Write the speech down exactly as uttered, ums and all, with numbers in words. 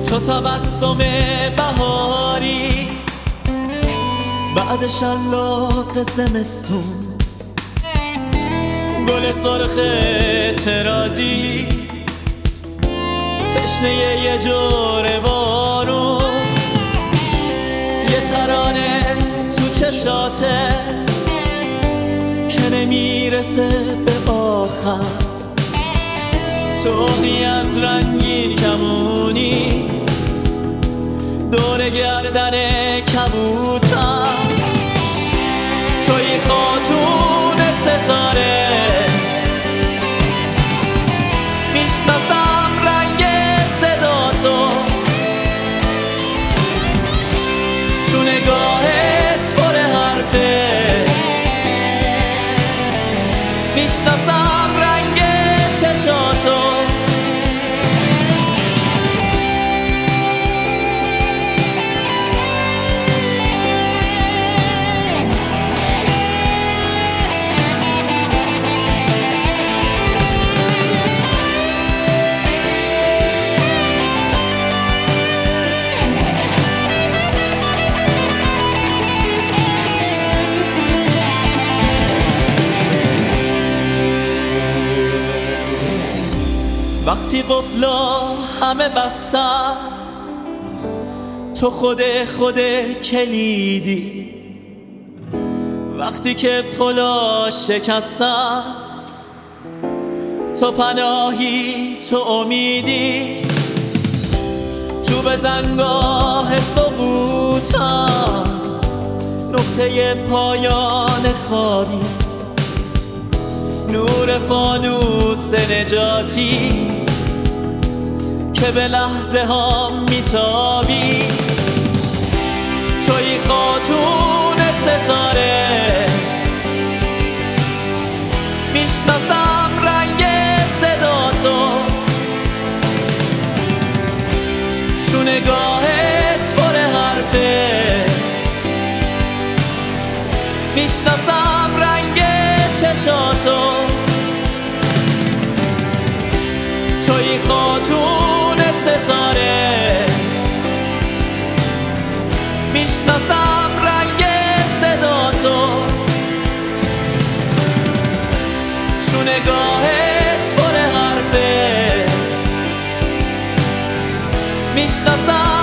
تو تبسم بهاری، بعد شلاق زمستون گل سرخ ترازی، تشنه یه جور بارون، یه ترانه تو چشاته که نمیرسه به آخر، توقی از رنگی کمونی دور گردن کبوتر، توی خاتون ستاره میشناسم رنگ صدا تو، تو نگاهت پر حرفه، میشناسم رنگ چشاتو. وقتی قفلا همه بسته است، تو خود خود کلیدی، وقتی که پلا شکسته است، تو پناهی تو امیدی، تو بزنگاه سقوطم نقطه پایان خوابی، نور فانوس نجاتی که به لحظه ها میتابی، توی خاتون ستاره میشناسم رنگ صدا تو، تو نگاهت پر حرفه، میشناسم رنگ چشاتو، توی خاتون ستاره میشناسم رنگ صدا تو، تو نگاهت پر حرفه، میشناسم